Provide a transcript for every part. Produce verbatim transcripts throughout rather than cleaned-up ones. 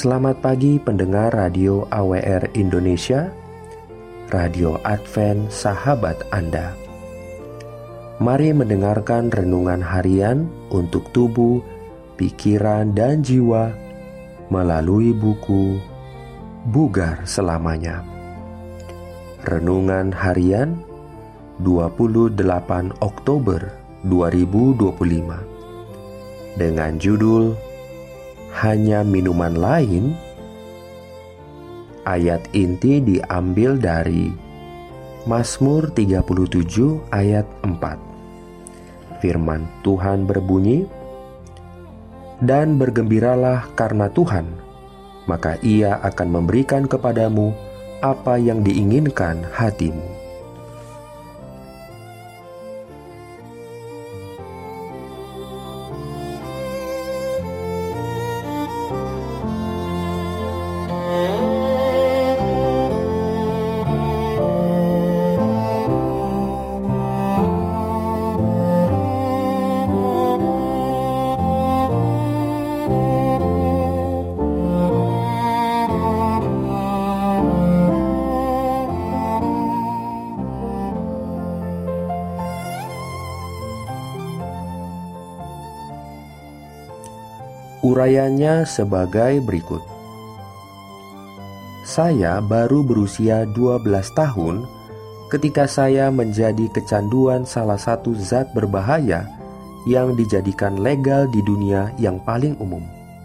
Selamat pagi pendengar Radio A W R Indonesia, Radio Advent Sahabat Anda. Mari mendengarkan renungan harian untuk tubuh, pikiran, dan jiwa melalui buku Bugar Selamanya. Renungan harian dua puluh delapan Oktober dua ribu dua puluh lima dengan judul Hanya Minuman Lain. Ayat inti diambil dari Mazmur tiga puluh tujuh ayat empat. Firman Tuhan berbunyi, "Dan bergembiralah karena Tuhan, maka Ia akan memberikan kepadamu apa yang diinginkan hatimu." Urayanya sebagai berikut. Saya baru berusia dua belas tahun ketika saya menjadi kecanduan salah satu zat berbahaya yang dijadikan legal di dunia yang paling umum,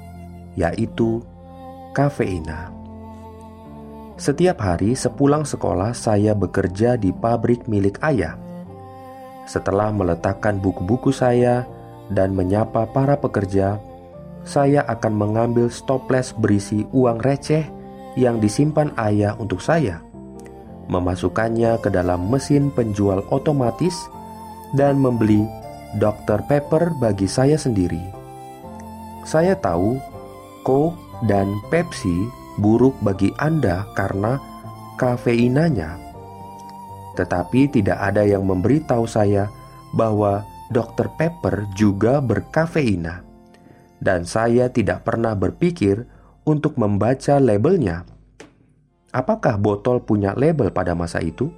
yaitu kafeina. Setiap hari sepulang sekolah saya bekerja di pabrik milik ayah. Setelah meletakkan buku-buku saya dan menyapa para pekerja, saya akan mengambil stoples berisi uang receh yang disimpan ayah untuk saya, memasukkannya ke dalam mesin penjual otomatis, dan membeli dokter Pepper bagi saya sendiri. Saya tahu Coke dan Pepsi buruk bagi Anda karena kafeinanya, tetapi tidak ada yang memberitahu saya bahwa dokter Pepper juga berkafeina. Dan saya tidak pernah berpikir untuk membaca labelnya. Apakah botol punya label pada masa itu?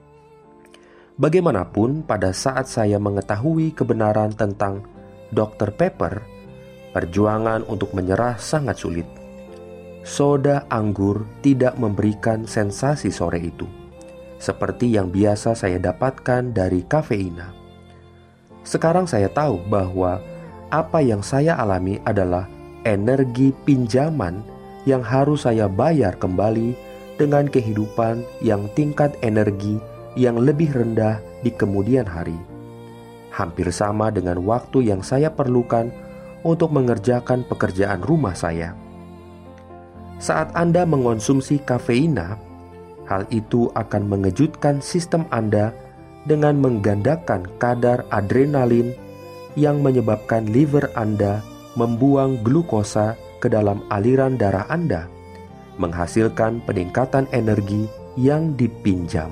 Bagaimanapun, pada saat saya mengetahui kebenaran tentang dokter Pepper, perjuangan untuk menyerah sangat sulit. Soda anggur tidak memberikan sensasi sore itu, seperti yang biasa saya dapatkan dari kafeina. Sekarang saya tahu bahwa apa yang saya alami adalah energi pinjaman yang harus saya bayar kembali dengan kehidupan yang tingkat energi yang lebih rendah di kemudian hari. Hampir sama dengan waktu yang saya perlukan untuk mengerjakan pekerjaan rumah saya. Saat Anda mengonsumsi kafeina, hal itu akan mengejutkan sistem Anda dengan menggandakan kadar adrenalin yang menyebabkan liver Anda membuang glukosa ke dalam aliran darah Anda, menghasilkan peningkatan energi yang dipinjam.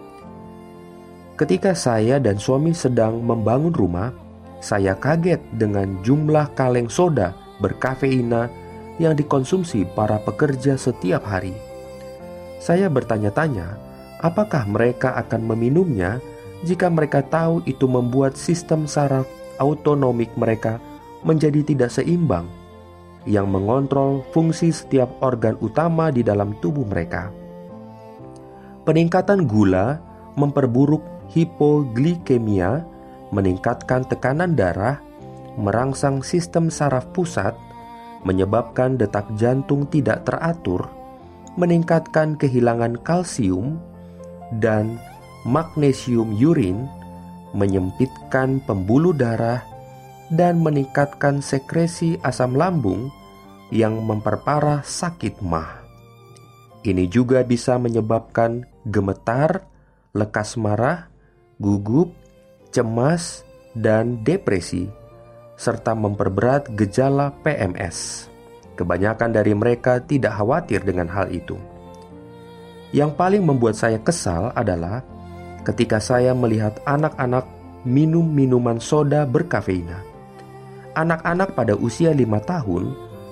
Ketika saya dan suami sedang membangun rumah, saya kaget dengan jumlah kaleng soda berkafeina yang dikonsumsi para pekerja setiap hari. Saya bertanya-tanya, apakah mereka akan meminumnya jika mereka tahu itu membuat sistem saraf autonomik mereka menjadi tidak seimbang, yang mengontrol fungsi setiap organ utama di dalam tubuh mereka. Peningkatan gula memperburuk hipoglikemia, meningkatkan tekanan darah, merangsang sistem saraf pusat, menyebabkan detak jantung tidak teratur, meningkatkan kehilangan kalsium dan magnesium urin, menyempitkan pembuluh darah, dan meningkatkan sekresi asam lambung yang memperparah sakit mah. Ini juga bisa menyebabkan gemetar, lekas marah, gugup, cemas, dan depresi, serta memperberat gejala P M S. Kebanyakan dari mereka tidak khawatir dengan hal itu. Yang paling membuat saya kesal adalah ketika saya melihat anak-anak minum minuman soda berkafeina. Anak-anak pada usia lima tahun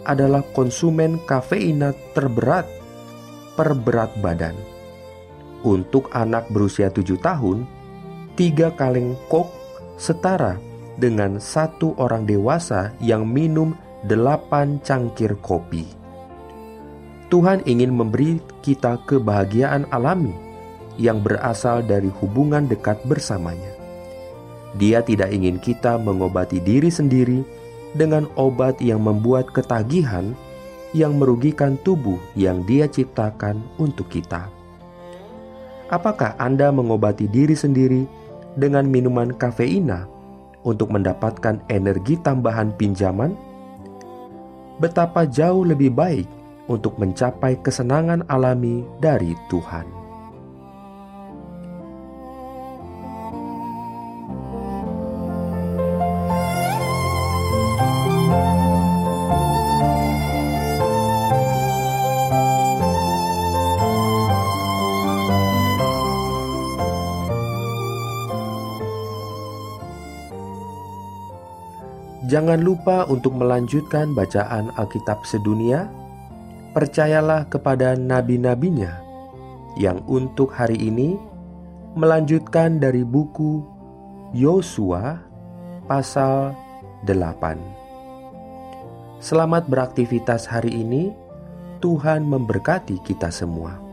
adalah konsumen kafeina terberat per berat badan. Untuk anak berusia tujuh tahun, tiga kaleng kok setara dengan satu orang dewasa yang minum delapan cangkir kopi. Tuhan ingin memberi kita kebahagiaan alami yang berasal dari hubungan dekat bersamanya. Dia tidak ingin kita mengobati diri sendiri dengan obat yang membuat ketagihan yang merugikan tubuh yang Dia ciptakan untuk kita. Apakah Anda mengobati diri sendiri dengan minuman kafeina untuk mendapatkan energi tambahan pinjaman? Betapa jauh lebih baik untuk mencapai kesenangan alami dari Tuhan. Jangan lupa untuk melanjutkan bacaan Alkitab sedunia. Percayalah kepada nabi-nabinya yang untuk hari ini melanjutkan dari buku Yosua pasal delapan. Selamat beraktivitas hari ini. Tuhan memberkati kita semua.